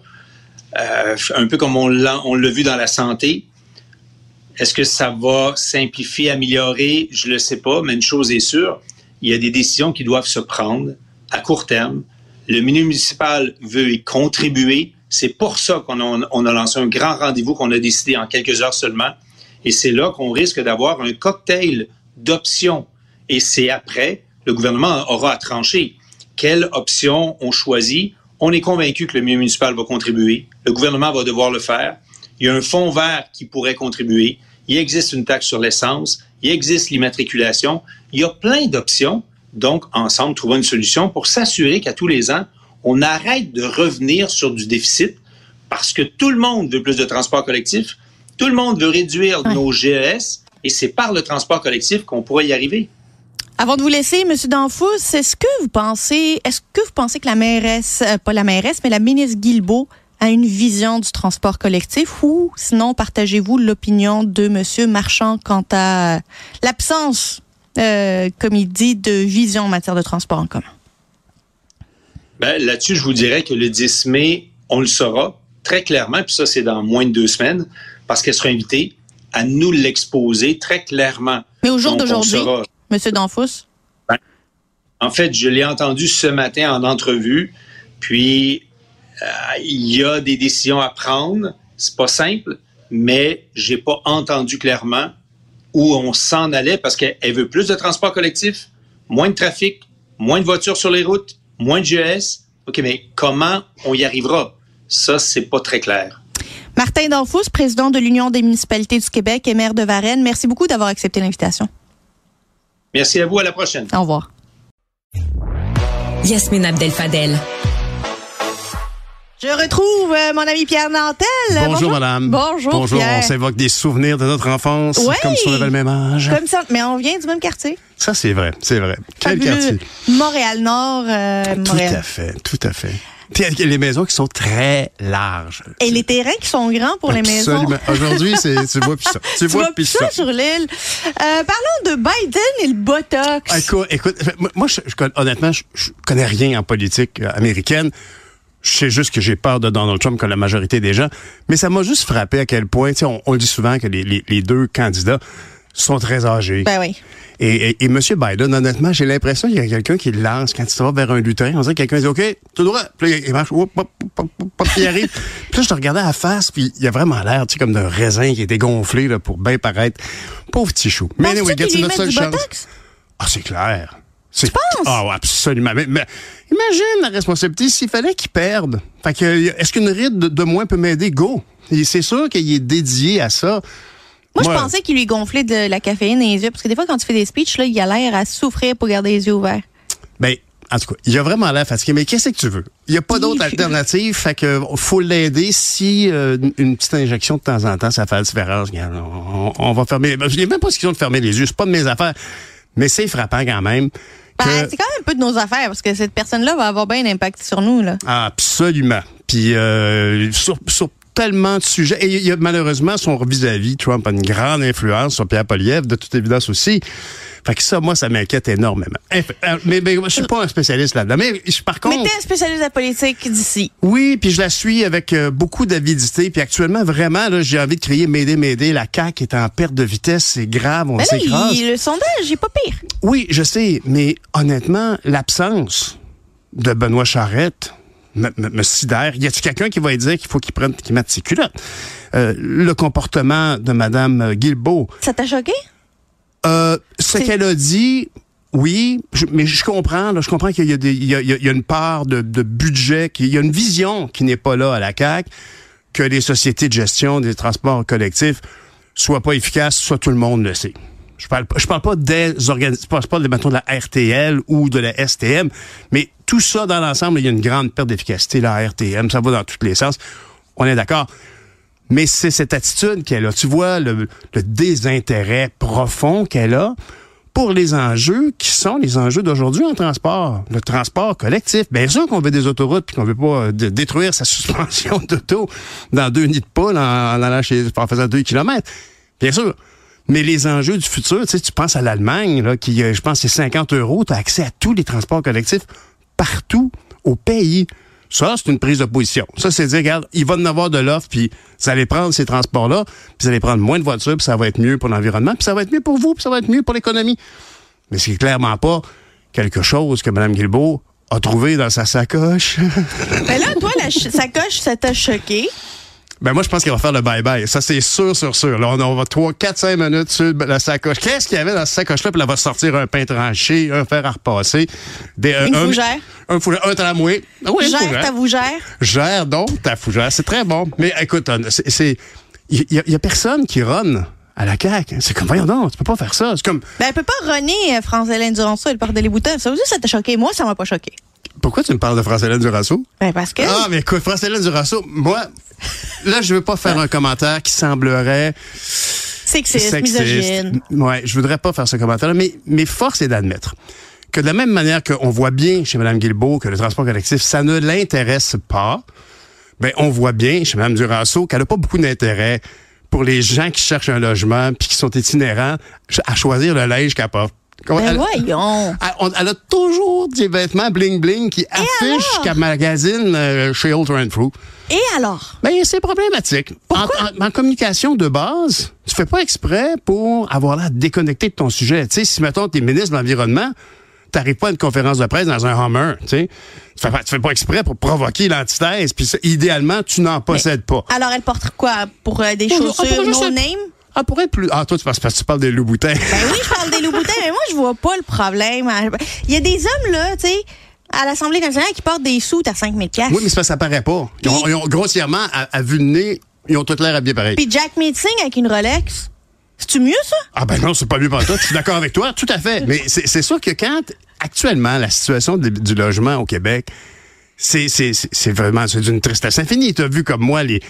un peu comme on l'a vu dans la santé. Est-ce que ça va simplifier, améliorer? Je ne le sais pas, mais une chose est sûre, il y a des décisions qui doivent se prendre à court terme. Le municipal veut y contribuer. C'est pour ça qu'on a lancé un grand rendez-vous qu'on a décidé en quelques heures seulement. Et c'est là qu'on risque d'avoir un cocktail d'options. Et c'est après, le gouvernement aura à trancher. Quelle option on choisit? On est convaincu que le milieu municipal va contribuer. Le gouvernement va devoir le faire. Il y a un fonds vert qui pourrait contribuer. Il existe une taxe sur l'essence. Il existe l'immatriculation. Il y a plein d'options. Donc, ensemble, trouver une solution pour s'assurer qu'à tous les ans, on arrête de revenir sur du déficit parce que tout le monde veut plus de transport collectif. Tout le monde veut réduire nos GES et c'est par le transport collectif qu'on pourrait y arriver. Avant de vous laisser, M. Danfous, est-ce que vous pensez que la mairesse, pas la mairesse, mais la ministre Guilbeault a une vision du transport collectif ou sinon partagez-vous l'opinion de M. Marchand quant à l'absence, comme il dit, de vision en matière de transport en commun? Là-dessus, je vous dirais que le 10 mai, on le saura très clairement, puis ça, c'est dans moins de 2 semaines, parce qu'elle sera invitée à nous l'exposer très clairement. Mais au jour d'aujourd'hui, M. Danfous? En fait, je l'ai entendu ce matin en entrevue, puis il y a des décisions à prendre. C'est pas simple, mais j'ai pas entendu clairement où on s'en allait, parce qu'elle veut plus de transport collectif, moins de trafic, moins de voitures sur les routes, moins de GES. OK, mais comment on y arrivera? Ça, c'est pas très clair. Martin Danfous, président de l'Union des municipalités du Québec et maire de Varennes, merci beaucoup d'avoir accepté l'invitation. Merci à vous, à la prochaine. Au revoir. Yasmine Abdel-Fadel. Je retrouve mon ami Pierre Nantel. Bonjour, madame. Bonjour, Pierre. On s'évoque des souvenirs de notre enfance, comme si on avait le même âge. Comme ça, mais on vient du même quartier. Ça, c'est vrai. Quel Fabuleux. quartier? Montréal-Nord. Tout à fait. Les maisons qui sont très larges. Et les terrains qui sont grands pour les maisons. Absolument. Aujourd'hui, tu vois plus ça. Tu vois plus ça sur l'île. Parlons de Biden et le Botox. Écoute, moi, honnêtement, je connais rien en politique américaine. Je sais juste que j'ai peur de Donald Trump comme la majorité des gens. Mais ça m'a juste frappé à quel point, on le dit souvent que les deux candidats sont très âgés. Ben oui. Et M. Biden, honnêtement, j'ai l'impression qu'il y a quelqu'un qui le lance quand il va vers un lutin. On dirait que quelqu'un dit « OK, tout droit ». Puis là, il marche, puis il arrive. Puis là, je te regardais à la face, puis il a vraiment l'air, comme d'un raisin qui était gonflé là, pour bien paraître. Pauvre petit chou. Mais anyway, qu'il lui met du Botox? Ah, c'est clair. Tu penses? Ah, ouais, absolument. Mais imagine la responsabilité s'il fallait qu'il perde. Fait que, est-ce qu'une ride de moins peut m'aider? Go! Et c'est sûr qu'il est dédié à ça. Moi, je pensais qu'il lui gonflait de la caféine dans les yeux, parce que des fois, quand tu fais des speeches, là, il a l'air à souffrir pour garder les yeux ouverts. Ben, en tout cas, il a vraiment l'air fatigué. Mais qu'est-ce que tu veux? Il n'y a pas d'autre alternative. Fait que faut l'aider. Si une petite injection de temps en temps, ça fait la différence. On va fermer. Je n'ai même pas question de fermer les yeux. C'est pas de mes affaires. Mais c'est frappant quand même. C'est quand même un peu de nos affaires, parce que cette personne-là va avoir bien un impact sur nous, là. Absolument. Puis sur tellement de sujets. Et il y a malheureusement son vis-à-vis, Trump a une grande influence sur Pierre Poilievre, de toute évidence aussi. Fait que ça, moi, ça m'inquiète énormément. Mais je suis pas un spécialiste là-dedans. Mais par contre... Mais t'es un spécialiste de la politique d'ici. Oui, puis je la suis avec beaucoup d'avidité. Puis actuellement, vraiment, là, j'ai envie de crier « M'aider ». La CAQ est en perte de vitesse. C'est grave, on s'écrase. Le sondage, il est pas pire. Oui, je sais. Mais honnêtement, l'absence de Benoît Charette me sidère. Y a-t-il quelqu'un qui va dire qu'il faut qu'il mette ses culottes? Le comportement de Mme Guilbeault. Ça t'a choqué? Ce qu'elle a dit, oui, mais je comprends. Là, je comprends qu'il y a une part de budget, qu'il y a une vision qui n'est pas là à la CAQ. que les sociétés de gestion des transports collectifs soient pas efficaces, soit tout le monde le sait. Je parle pas des organismes, je parle mettons, de la RTL ou de la STM, mais tout ça dans l'ensemble, il y a une grande perte d'efficacité, la RTM, ça va dans tous les sens. On est d'accord. Mais c'est cette attitude qu'elle a. Tu vois le désintérêt profond qu'elle a pour les enjeux qui sont les enjeux d'aujourd'hui en transport. Le transport collectif. Bien sûr qu'on veut des autoroutes puis qu'on veut pas détruire sa suspension d'auto dans 2 nids de poule en faisant 2 kilomètres. Bien sûr. Mais les enjeux du futur, tu sais, tu penses à l'Allemagne, là, qui, je pense, c'est 50 €, tu as accès à tous les transports collectifs partout au pays. Ça, c'est une prise de position. Ça, c'est dire, regarde, il va en avoir de l'offre, puis vous allez prendre ces transports-là, puis vous allez prendre moins de voitures, puis ça va être mieux pour l'environnement, puis ça va être mieux pour vous, puis ça va être mieux pour l'économie. Mais c'est clairement pas quelque chose que Mme Guilbeault a trouvé dans sa sacoche. Mais là, toi, la sacoche, ça t'a choqué? Ben moi, je pense qu'il va faire le bye-bye. Ça, c'est sûr. Là, on va 3, 4, 5 minutes sur la sacoche. Qu'est-ce qu'il y avait dans cette sacoche-là? Puis là, elle va sortir un pain tranché, un fer à repasser. Une fougère. Un tramway. Oui, gère ta fougère. Gère donc ta fougère. C'est très bon. Mais écoute, il y a personne qui ronne à la CAQ. C'est comme, voyons donc, tu peux pas faire ça. C'est comme... Ben, elle peut pas runner France-Hélène Duranceau et le parc des Boutons. Ça aussi, ça t'a choqué. Moi, ça m'a pas choqué. Pourquoi tu me parles de France-Hélène Duranceau? Ben, parce que... Ah, mais écoute, France-Hélène Duranceau, moi... Là, je veux pas faire un commentaire qui semblerait... Sexiste, misogyne. Ouais, je voudrais pas faire ce commentaire-là, mais force est d'admettre que de la même manière qu'on voit bien chez Mme Guilbeault que le transport collectif, ça ne l'intéresse pas, ben on voit bien chez Mme Duranceau qu'elle a pas beaucoup d'intérêt pour les gens qui cherchent un logement puis qui sont itinérants à choisir le linge qu'elle porte. Ben voyons! Elle a toujours des vêtements bling-bling qui affichent qu'elle magasine chez Old Renfrew. Et alors? Ben, c'est problématique. En communication de base, tu fais pas exprès pour avoir l'air déconnecté de ton sujet. Tu sais, si, mettons, t'es ministre de l'Environnement, t'arrives pas à une conférence de presse dans un Hummer, tu sais. Tu fais pas exprès pour provoquer l'antithèse, puis idéalement, tu n'en possèdes pas. Alors, elle porte quoi? Pour des chaussures no name? Ah, pour être plus... Ah, toi, parce que tu parles des Loups-Boutins. Ben oui, je parle des Loups-Boutins, mais moi, je vois pas le problème. Il y a des hommes, là, tu sais, à l'Assemblée nationale qui portent des soutes à 5 000 $. Oui, mais c'est parce que ça paraît pas. Ils ont grossièrement, à vue de nez, ils ont tout l'air habillés pareil. Puis Jack Meeting avec une Rolex, c'est-tu mieux, ça? Ah ben non, c'est pas mieux pour toi. Je suis d'accord avec toi, tout à fait. Mais c'est sûr que quand, actuellement, la situation du logement au Québec... C'est vraiment, c'est d'une tristesse infinie. Tu as vu comme moi les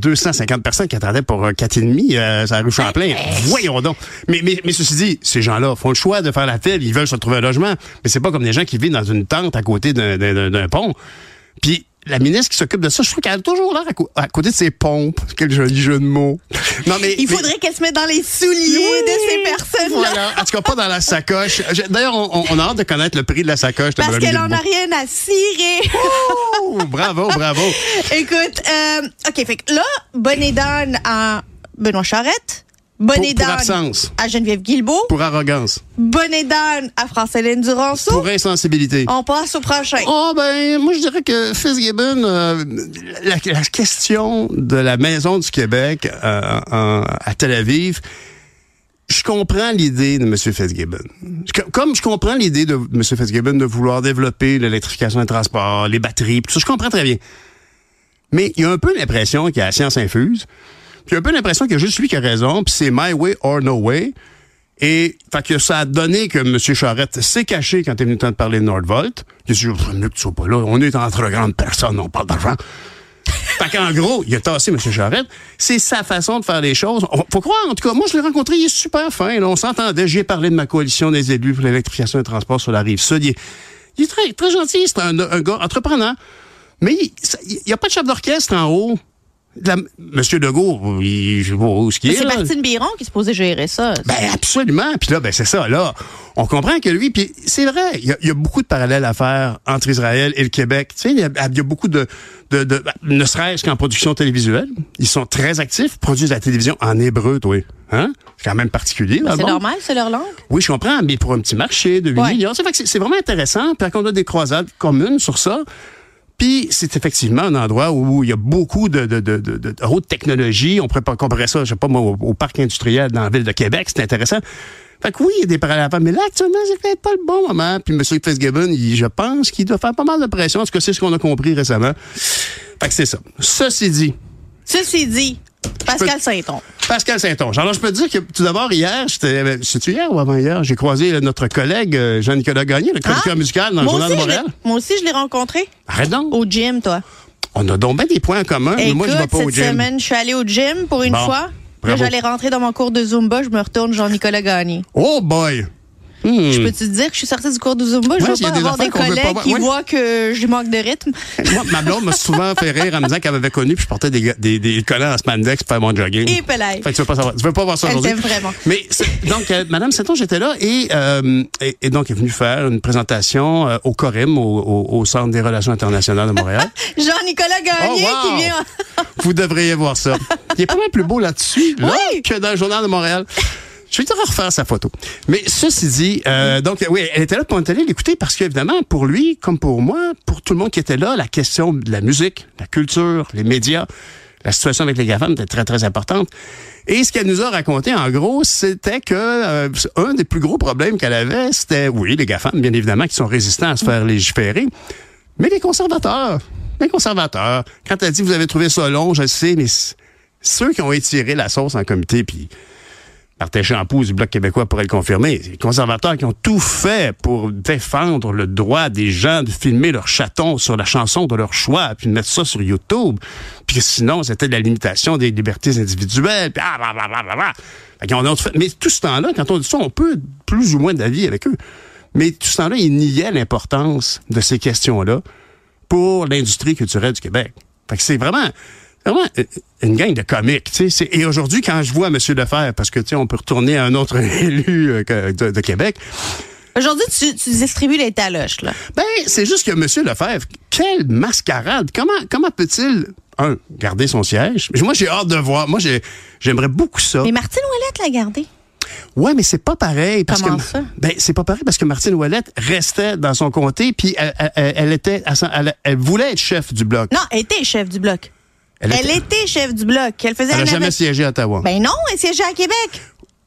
250 personnes qui attendaient pour 4,5 sur la rue Champlain. Voyons donc. Mais ceci dit, ces gens-là font le choix de faire la file. Ils veulent se trouver un logement. Mais c'est pas comme des gens qui vivent dans une tente à côté d'un pont. Puis la ministre qui s'occupe de ça, je trouve qu'elle a toujours l'air à côté de ses pompes. Quel joli jeu de mots. Non, il faudrait qu'elle se mette dans les souliers de ces personnes-là. Voilà. En tout cas, pas dans la sacoche. D'ailleurs, on a hâte de connaître le prix de la sacoche. Parce qu'elle en a rien à cirer. Oh, bravo. Écoute, OK, fait que là, bonne et donne à Benoît Charette. Bonne et donne à Geneviève Guilbeault. Pour arrogance. Bonne et donne à France-Hélène Duranceau. Pour insensibilité. On passe au prochain. Oh, ben, moi, je dirais que Fitzgibbon, la question de la Maison du Québec à Tel Aviv, je comprends l'idée de M. Fitzgibbon. Comme je comprends l'idée de M. Fitzgibbon de vouloir développer l'électrification des transports, les batteries, tout ça, je comprends très bien. Mais il y a un peu l'impression qu'il y a la science infuse. Puis un peu l'impression qu'il y a juste lui qui a raison, puis c'est my way or no way. Et fait que ça a donné que M. Charette s'est caché quand il est venu le temps de parler de Nordvolt. Il a dit, mieux que tu sois pas là, on est entre grandes personnes, on parle d'argent. Fait qu'en gros, il a tassé M. Charette. C'est sa façon de faire les choses. Faut croire, en tout cas, moi je l'ai rencontré, il est super fin. Là, on s'entendait, j'ai parlé de ma coalition des élus pour l'électrification des transports sur la Rive-Sud. Il est très, très gentil, c'est un gars entrepreneur. Mais il n'y a pas de chef d'orchestre en haut. Monsieur Legault, je sais pas où ce qu'il est. C'est Martine Biron qui est supposée gérer ça. Ben absolument. Puis là, ben c'est ça. Là, on comprend que lui, puis c'est vrai, il y a beaucoup de parallèles à faire entre Israël et le Québec. Tu sais, il y a beaucoup de ne serait-ce qu'en production télévisuelle. Ils sont très actifs, produisent la télévision en hébreu, toi. Hein? C'est quand même particulier. Là, c'est normal, c'est leur langue. Oui, je comprends, mais pour un petit marché de 8 millions, c'est vraiment intéressant. Puis qu'on a des croisades communes sur ça. Puis c'est effectivement un endroit où il y a beaucoup de haute technologie. On pourrait pas comparer ça, je sais pas moi, au parc industriel dans la ville de Québec. C'est intéressant. Fait que oui, il y a des parallèles à faire, mais là, actuellement, c'est peut-être pas le bon moment. Puis M. Fitzgibbon, je pense qu'il doit faire pas mal de pression. En tout cas, c'est ce qu'on a compris récemment. Fait que c'est ça. Ceci dit, Ceci dit, Pascal Saint-Onge. Pascal Saint-Onge. Alors, je peux te dire que, tout d'abord, hier, c'est-tu hier ou avant-hier? J'ai croisé notre collègue Jean-Nicolas Gagné, le chroniqueur musical dans le Journal de Montréal. Moi aussi, je l'ai rencontré. Arrête donc. Au gym, toi. On a donc bien des points en commun, mais moi, je vais pas au gym. Cette semaine, je suis allée au gym pour une fois. Là, j'allais rentrer dans mon cours de Zumba, je me retourne Jean-Nicolas Gagné. Oh boy! Je peux te dire que je suis sortie du cours de Zumba? Je veux pas avoir des collègues qui voient que je manque de rythme. Moi, ma blonde m'a souvent fait rire en me disant qu'elle m'avait connu puis je portais des collants en spandex pour faire mon jogging. Et Pelay. Fait que tu veux pas voir ça aujourd'hui. Elle t'aime vraiment. Mais donc, Madame Saint-Onge, j'étais là et donc elle est venue faire une présentation au CORIM, au Centre des Relations internationales de Montréal. Jean-Nicolas Gagné qui vient... Vous devriez voir ça. Il est pas mal plus beau là-dessus que dans le Journal de Montréal. Je vais te refaire sa photo. Mais ceci dit, donc oui, elle était là pour on est allé l'écouter parce qu'évidemment, pour lui, comme pour moi, pour tout le monde qui était là, la question de la musique, la culture, les médias, la situation avec les GAFAM était très, très importante. Et ce qu'elle nous a raconté, en gros, c'était que un des plus gros problèmes qu'elle avait, c'était, oui, les GAFAM, bien évidemment, qui sont résistants à se faire légiférer, mais les conservateurs. Quand elle dit, vous avez trouvé ça long, je le sais, mais ceux qui ont étiré la sauce en comité, puis Martin Champoux du Bloc québécois pourrait le confirmer. Les conservateurs qui ont tout fait pour défendre le droit des gens de filmer leur chaton sur la chanson de leur choix, puis de mettre ça sur YouTube. Puis sinon, c'était de la limitation des libertés individuelles. Puis mais tout ce temps-là, quand on dit ça, on peut plus ou moins d'avis avec eux. Mais tout ce temps-là, ils niaient l'importance de ces questions-là pour l'industrie culturelle du Québec. Fait que c'est vraiment une gang de comiques, tu sais. Et aujourd'hui, quand je vois M. Lefebvre, parce que, tu sais, on peut retourner à un autre élu de Québec. Aujourd'hui, tu distribues les taloches, là. Ben, c'est juste que M. Lefebvre, quelle mascarade! Comment peut-il, garder son siège? Moi, j'ai hâte de voir. Moi, j'aimerais beaucoup ça. Mais Martine Ouellette l'a gardé. Ouais, mais c'est pas pareil. Comment ça? Ben, c'est pas pareil parce que Martine Ouellette restait dans son comté, puis elle voulait être chef du Bloc. Non, elle était chef du Bloc. Elle était chef du Bloc. Elle n'a jamais siégé à Ottawa. Ben non, elle siégeait à Québec.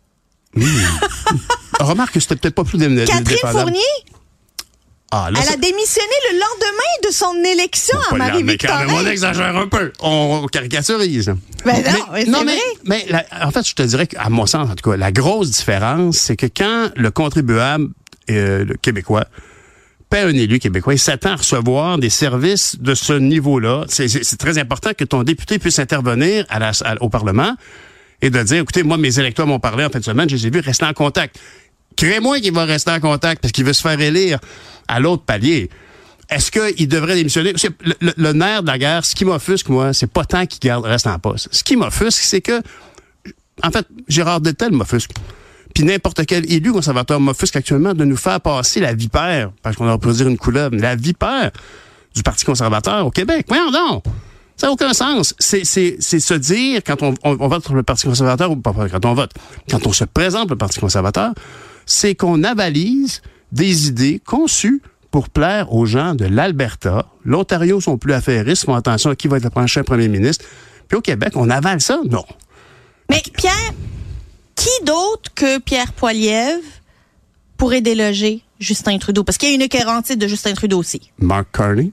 Remarque que c'était peut-être pas plus défendable. Catherine Fournier? Elle a démissionné le lendemain de son élection à Marie-Victorin. Mais on exagère un peu. On caricaturise. Ben non, c'est vrai. Mais en fait, je te dirais qu'à mon sens, en tout cas, la grosse différence, c'est que quand le contribuable le québécois paie un élu québécois, il s'attend à recevoir des services de ce niveau-là. C'est très important que ton député puisse intervenir au Parlement et de dire, écoutez, moi, mes électeurs m'ont parlé en fin de semaine, je les ai vus rester en contact. Crée-moi qu'il va rester en contact parce qu'il veut se faire élire à l'autre palier. Est-ce qu'il devrait démissionner? Le nerf de la guerre, ce qui m'offusque, moi, c'est pas tant qu'il reste en poste. Ce qui m'offusque, c'est que, en fait, Gérard Deltel m'offusque. Puis n'importe quel élu conservateur m'offusque actuellement de nous faire passer la vipère, parce qu'on aurait pu dire une couleuvre, la vipère du Parti conservateur au Québec. Voyons donc! Ça n'a aucun sens. C'est se dire, quand on vote pour le Parti conservateur, ou pas quand on vote, quand on se présente le Parti conservateur, c'est qu'on avalise des idées conçues pour plaire aux gens de l'Alberta. L'Ontario sont plus affairistes, font attention à qui va être le prochain premier ministre. Puis au Québec, on avale ça? Non. Mais Pierre, qui d'autre que Pierre Poilievre pourrait déloger Justin Trudeau? Parce qu'il y a une équérantite de Justin Trudeau aussi. Mark Carney.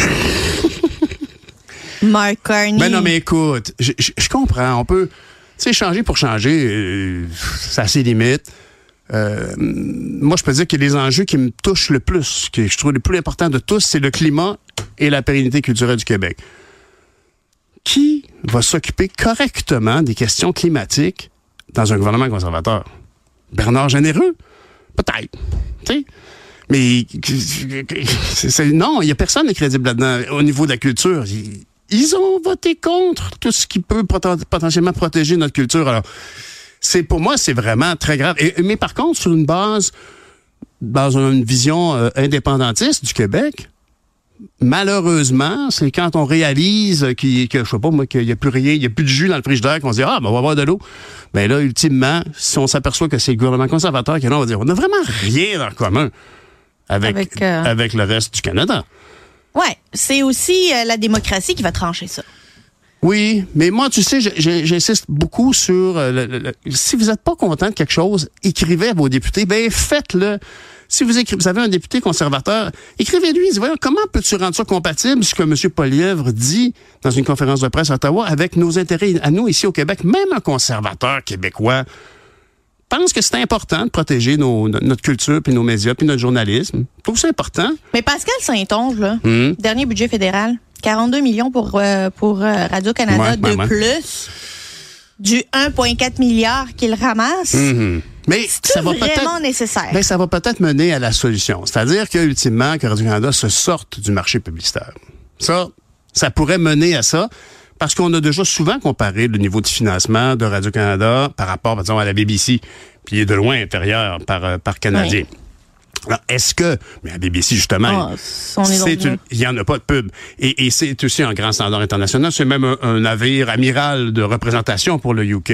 Mark Carney. Ben non, mais écoute, je comprends. On peut, tu sais, changer pour changer, ça a ses limites. Moi, je peux dire que les enjeux qui me touchent le plus, que je trouve les plus importants de tous, c'est le climat et la pérennité culturelle du Québec. Qui va s'occuper correctement des questions climatiques dans un gouvernement conservateur? Bernard Généreux? Peut-être. Tu sais? Mais non, il n'y a personne de crédible là-dedans au niveau de la culture. Ils ont voté contre tout ce qui peut potentiellement protéger notre culture. Alors, pour moi, c'est vraiment très grave. Mais par contre, sur une base, dans une vision indépendantiste du Québec, malheureusement, c'est quand on réalise que je sais pas moi, qu'il n'y a plus rien, il n'y a plus de jus dans le frigidaire, qu'on se dit, on va avoir de l'eau. Mais là, ultimement, si on s'aperçoit que c'est le gouvernement conservateur qui est là, on va dire, on n'a vraiment rien en commun avec le reste du Canada. Ouais, c'est aussi la démocratie qui va trancher ça. Oui, mais moi, tu sais, j'insiste beaucoup sur si vous n'êtes pas content de quelque chose, écrivez à vos députés, ben faites-le. Si vous avez un député conservateur, écrivez-lui, voyons, comment peux-tu rendre ça compatible, ce que M. Poilievre dit dans une conférence de presse à Ottawa, avec nos intérêts à nous ici au Québec? Même un conservateur québécois pense que c'est important de protéger notre culture, puis nos médias, puis notre journalisme. Je trouve ça important. Mais Pascal Saint-Onge, là, dernier budget fédéral, 42 millions pour Radio-Canada plus du 1,4 milliard qu'il ramasse. Mais ça va vraiment nécessaire. Ben, ça va peut-être mener à la solution. C'est-à-dire qu'ultimement, que Radio-Canada se sorte du marché publicitaire. Ça pourrait mener à ça. Parce qu'on a déjà souvent comparé le niveau de financement de Radio-Canada par rapport, par exemple, à la BBC, puis il est de loin inférieur par Canadien. Oui. Alors, est-ce que, mais à la BBC, justement, il n'y en a pas de pub. Et c'est aussi un grand standard international. C'est même un navire amiral de représentation pour le UK,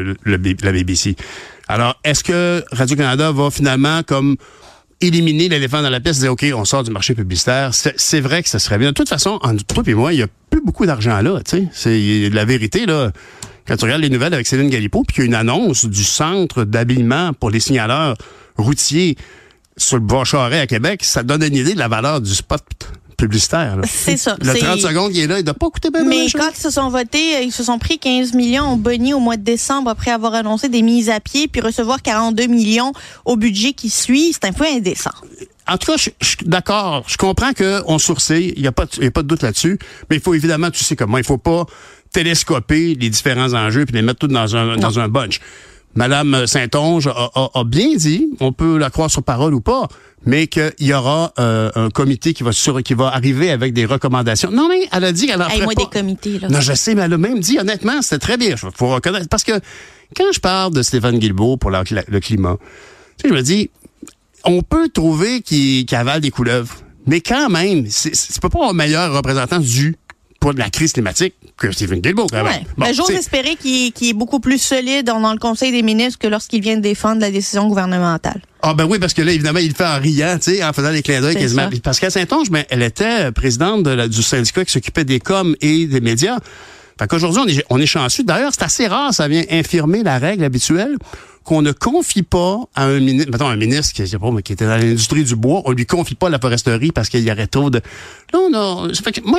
la BBC. Alors, est-ce que Radio-Canada va finalement, comme éliminer l'éléphant dans la pièce, dire, OK, on sort du marché publicitaire? C'est vrai que ça serait bien. De toute façon, entre toi et moi, il y a plus beaucoup d'argent là, tu sais. C'est la vérité, là. Quand tu regardes les nouvelles avec Céline Galipeau, puis qu'il y a une annonce du centre d'habillement pour les signaleurs routiers sur le boulevard Charest à Québec, ça donne une idée de la valeur du spot publicitaire. Là. C'est ça. Le 30 secondes qui est là, il ne doit pas coûter bien. Mais quand ils se sont votés, ils se sont pris 15 millions en boni au mois de décembre après avoir annoncé des mises à pied, puis recevoir 42 millions au budget qui suit. C'est un peu indécent. En tout cas, je suis d'accord. Je comprends qu'on sourcille. Il n'y a pas de doute là-dessus. Mais il faut évidemment, tu sais comment, il faut pas télescoper les différents enjeux puis les mettre tous dans un bunch. Madame Saint-Onge a bien dit, on peut la croire sur parole ou pas, mais qu'il y aura un comité qui va arriver avec des recommandations. Non, mais elle a dit qu'elle en ferait pas. Des comités, là. Non, je sais, mais elle a même dit, honnêtement, c'était très bien. Il faut reconnaître. Parce que quand je parle de Stéphane Guilbeault pour le climat, tu sais, je me dis, on peut trouver qu'il avale des couleuvres, mais quand même, c'est pas un meilleur représentant pour la crise climatique que Stephen Guilbeault, quand même. Ouais. Bon, j'ose espérer qu'il est beaucoup plus solide dans le Conseil des ministres que lorsqu'il vient de défendre la décision gouvernementale. Ah ben oui, parce que là, évidemment, il le fait en riant, tu sais, en faisant des clins d'œil quasiment. Pascal Saint-Onge, elle était présidente du syndicat qui s'occupait des coms et des médias. Fait qu'aujourd'hui, on est chanceux. D'ailleurs, c'est assez rare, ça vient infirmer la règle habituelle qu'on ne confie pas à un ministre, mettons un ministre qui était dans l'industrie du bois, on lui confie pas la foresterie parce qu'il y aurait trop de... Là, ça fait que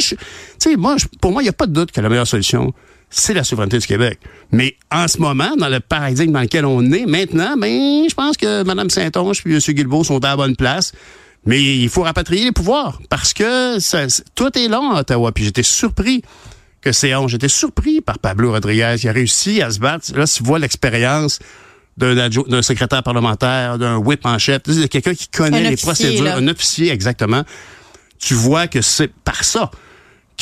pour moi, il n'y a pas de doute que la meilleure solution, c'est la souveraineté du Québec. Mais en ce moment, dans le paradigme dans lequel on est maintenant, je pense que Mme Saint-Onge et M. Guilbeault sont à la bonne place. Mais il faut rapatrier les pouvoirs parce que tout est long à Ottawa. Puis j'étais surpris j'étais surpris par Pablo Rodriguez qui a réussi à se battre. Là, tu vois l'expérience d'un secrétaire parlementaire, d'un whip en chef, de quelqu'un qui connaît les procédures, là. Un officier, exactement. Tu vois que c'est par ça qui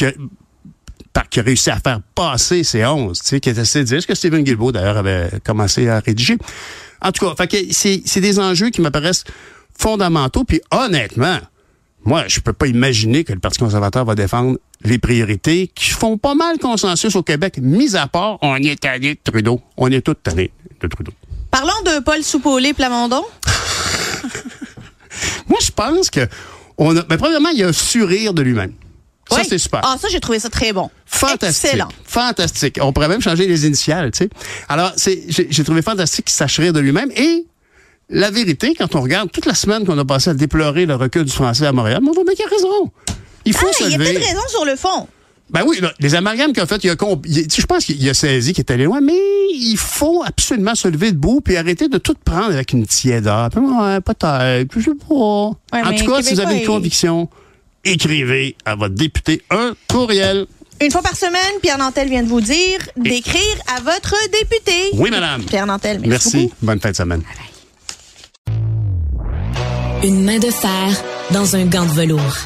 a réussi à faire passer ces 11, tu sais, qui est assez dire ce que Stephen Guilbeault, d'ailleurs, avait commencé à rédiger. En tout cas, fait que c'est des enjeux qui m'apparaissent fondamentaux, puis honnêtement, moi, je peux pas imaginer que le Parti conservateur va défendre les priorités qui font pas mal consensus au Québec, mis à part, on est tanné de Trudeau. On est tous tannés de Trudeau. Parlons de Paul Soupolé-Plamondon. Moi, je pense que premièrement, il y a un surrire de lui-même. Ça, c'est super. Ah, ça, j'ai trouvé ça très bon. Fantastique. Excellent. Fantastique. On pourrait même changer les initiales, tu sais. Alors, j'ai trouvé fantastique qu'il sache rire de lui-même. Et la vérité, quand on regarde toute la semaine qu'on a passé à déplorer le recul du français à Montréal, on voit bien qu'il a raison. Il faut se lever. Il y a peut-être raison sur le fond. Ben oui, là, les amalgames qu'il a fait, je pense qu'il a saisi qu'il est allé loin, mais il faut absolument se lever debout puis arrêter de tout prendre avec une tiédeur. Ouais, peut-être, je sais pas. Ouais, en tout cas, si vous avez une conviction, écrivez à votre député un courriel. Une fois par semaine, Pierre Nantel vient de vous dire d'écrire à votre député. Oui, madame. Pierre Nantel, merci beaucoup. Bonne fin de semaine. Une main de fer dans un gant de velours.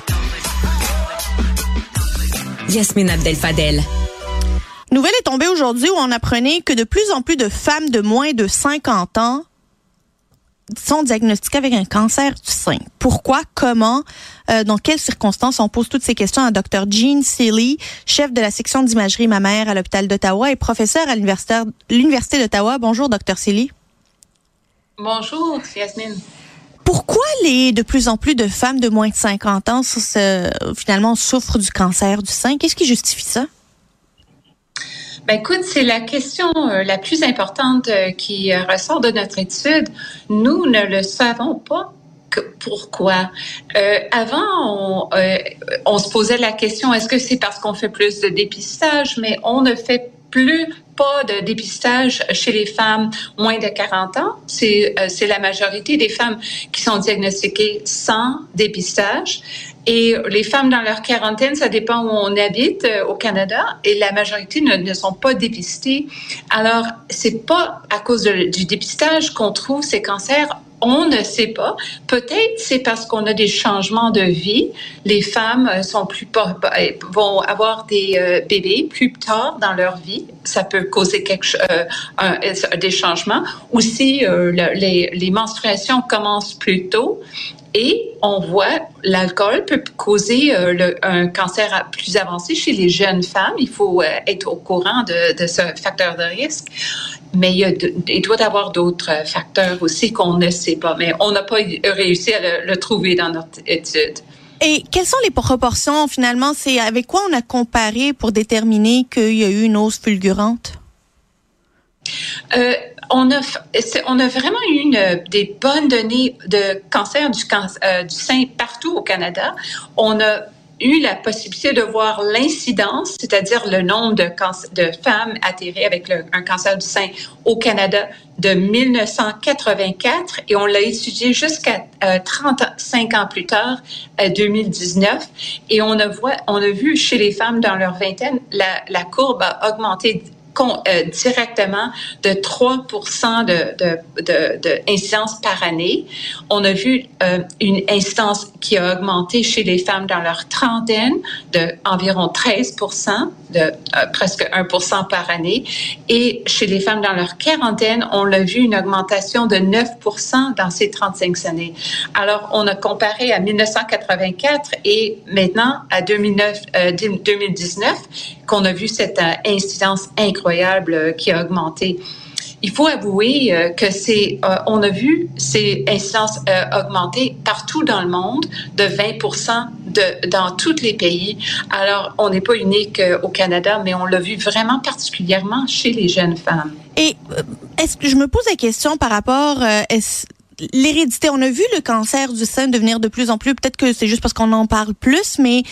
Yasmine Abdel-Fadel. Nouvelle est tombée aujourd'hui où on apprenait que de plus en plus de femmes de moins de 50 ans sont diagnostiquées avec un cancer du sein. Pourquoi? Comment? Dans quelles circonstances? On pose toutes ces questions à Dr. Jean Seeley, chef de la section d'imagerie mammaire à l'hôpital d'Ottawa et professeur à l'Université d'Ottawa. Bonjour, Dr. Seeley. Bonjour, Yasmine. Pourquoi de plus en plus de femmes de moins de 50 ans finalement souffrent du cancer du sein? Qu'est-ce qui justifie ça? Ben écoute, c'est la question la plus importante qui ressort de notre étude. Nous ne le savons pas. Pourquoi? Avant, on se posait la question, est-ce que c'est parce qu'on fait plus de dépistage? Mais on ne fait plus pas de dépistage chez les femmes moins de 40 ans. C'est la majorité des femmes qui sont diagnostiquées sans dépistage. Et les femmes dans leur quarantaine, ça dépend où on habite au Canada, et la majorité ne sont pas dépistées. Alors, c'est pas à cause du dépistage qu'on trouve ces cancers. On ne sait pas. Peut-être c'est parce qu'on a des changements de vie. Les femmes vont avoir des bébés plus tard dans leur vie. Ça peut causer des changements. Aussi, les menstruations commencent plus tôt. Et on voit l'alcool peut causer un cancer plus avancé chez les jeunes femmes. Il faut être au courant de ce facteur de risque. Mais il doit y avoir d'autres facteurs aussi qu'on ne sait pas. Mais on n'a pas réussi à le trouver dans notre étude. Et quelles sont les proportions finalement? C'est avec quoi on a comparé pour déterminer qu'il y a eu une hausse fulgurante? On a vraiment eu des bonnes données de cancer du sein partout au Canada. On a eu la possibilité de voir l'incidence, c'est-à-dire le nombre de femmes atterrées avec un cancer du sein au Canada de 1984, et on l'a étudié jusqu'à 35 ans plus tard, 2019, et on a vu chez les femmes dans leur vingtaine, la courbe a augmenté directement de 3% de incidence par année. On a vu une incidence qui a augmenté chez les femmes dans leur trentaine de environ 13%, de presque 1% par année. Et chez les femmes dans leur quarantaine, on l'a vu une augmentation de 9% dans ces 35 années. Alors, on a comparé à 1984 et maintenant à 2019, qu'on a vu cette incidence incroyable qui a augmenté. Il faut avouer que on a vu ces incidences augmenter partout dans le monde de 20% dans tous les pays. Alors, on n'est pas unique au Canada, mais on l'a vu vraiment particulièrement chez les jeunes femmes. Et est-ce que je me pose la question par rapport l'hérédité? On a vu le cancer du sein devenir de plus en plus, peut-être que c'est juste parce qu'on en parle plus, mais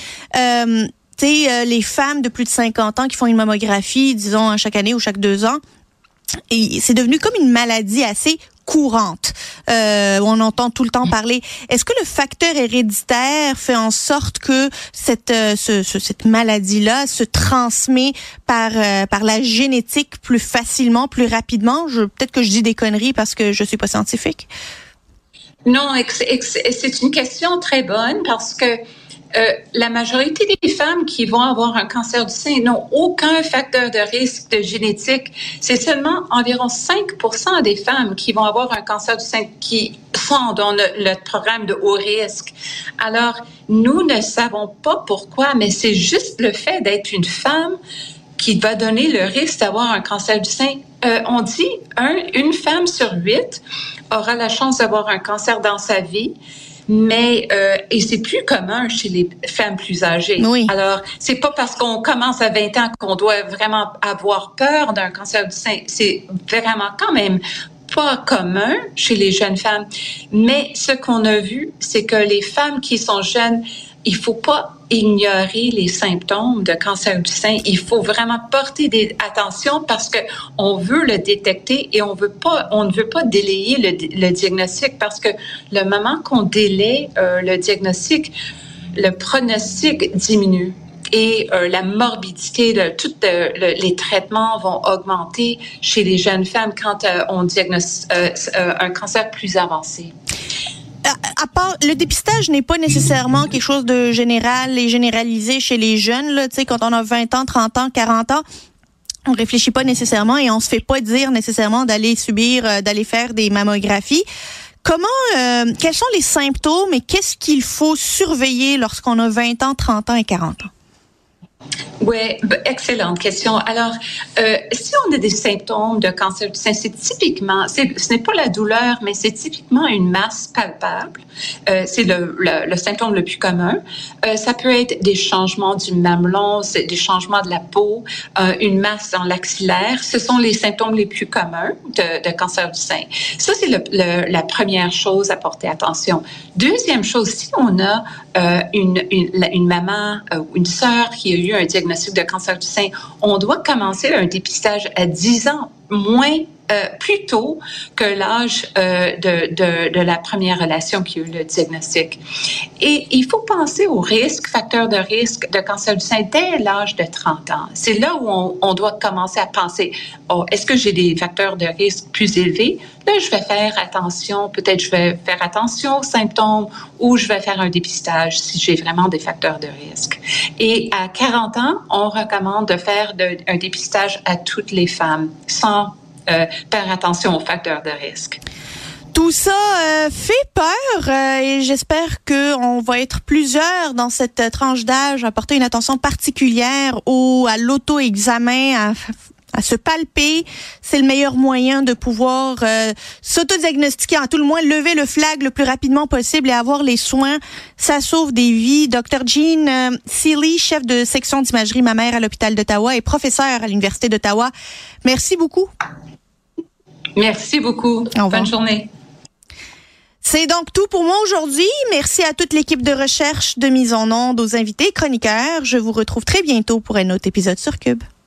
les femmes de plus de 50 ans qui font une mammographie, disons, chaque année ou chaque 2 ans, et c'est devenu comme une maladie assez courante. On entend tout le temps parler. Est-ce que le facteur héréditaire fait en sorte que cette maladie-là se transmet par la génétique plus facilement, plus rapidement? Peut-être que je dis des conneries parce que je suis pas scientifique. Non, c'est une question très bonne parce que la majorité des femmes qui vont avoir un cancer du sein n'ont aucun facteur de risque de génétique. C'est seulement environ 5% des femmes qui vont avoir un cancer du sein qui sont dans le programme de haut risque. Alors, nous ne savons pas pourquoi, mais c'est juste le fait d'être une femme qui va donner le risque d'avoir un cancer du sein. On dit une femme sur 8 aura la chance d'avoir un cancer dans sa vie. Mais et c'est plus commun chez les femmes plus âgées. Oui. Alors, c'est pas parce qu'on commence à 20 ans qu'on doit vraiment avoir peur d'un cancer du sein. C'est vraiment quand même pas commun chez les jeunes femmes. Mais ce qu'on a vu, c'est que les femmes qui sont jeunes, il faut pas ignorer les symptômes de cancer du sein. Il faut vraiment porter attention parce que on veut le détecter et on ne veut pas délayer le diagnostic parce que le moment qu'on délaie le diagnostic, le pronostic diminue. Et la morbidité, tous les traitements vont augmenter chez les jeunes femmes quand on diagnostique un cancer plus avancé. À part, le dépistage n'est pas nécessairement quelque chose de général et généralisé chez les jeunes. Là, tu sais, quand on a 20 ans, 30 ans, 40 ans, on réfléchit pas nécessairement et on se fait pas dire nécessairement d'aller faire des mammographies. Quels sont les symptômes et qu'est-ce qu'il faut surveiller lorsqu'on a 20 ans, 30 ans et 40 ans? Oui, excellente question. Alors, si on a des symptômes de cancer du sein, ce n'est pas la douleur, mais c'est typiquement une masse palpable. C'est le symptôme le plus commun. Ça peut être des changements du mamelon, des changements de la peau, une masse dans l'axillaire. Ce sont les symptômes les plus communs de cancer du sein. Ça, c'est la première chose à porter attention. Deuxième chose, si on a une maman ou une sœur qui a eu un diagnostic de cancer du sein, on doit commencer un dépistage à 10 ans, plus tôt que l'âge de la première relation qui a eu le diagnostic. Et il faut penser aux facteurs de risque de cancer du sein dès l'âge de 30 ans. C'est là où on doit commencer à penser, est-ce que j'ai des facteurs de risque plus élevés? Là, je vais faire attention, peut-être je vais faire attention aux symptômes ou je vais faire un dépistage si j'ai vraiment des facteurs de risque. Et à 40 ans, on recommande de faire un dépistage à toutes les femmes sans faire attention aux facteurs de risque. Tout ça fait peur et j'espère qu'on va être plusieurs dans cette tranche d'âge à porter une attention particulière à l'auto-examen, à se palper. C'est le meilleur moyen de pouvoir s'auto-diagnostiquer, à tout le moins lever le flag le plus rapidement possible et avoir les soins. Ça sauve des vies. Dr. Jean Seely, chef de section d'imagerie mammaire à l'hôpital d'Ottawa et professeur à l'Université d'Ottawa. Merci beaucoup. Merci beaucoup. Bonne journée. C'est donc tout pour moi aujourd'hui. Merci à toute l'équipe de recherche de Mise en onde, aux invités chroniqueurs. Je vous retrouve très bientôt pour un autre épisode sur Cube.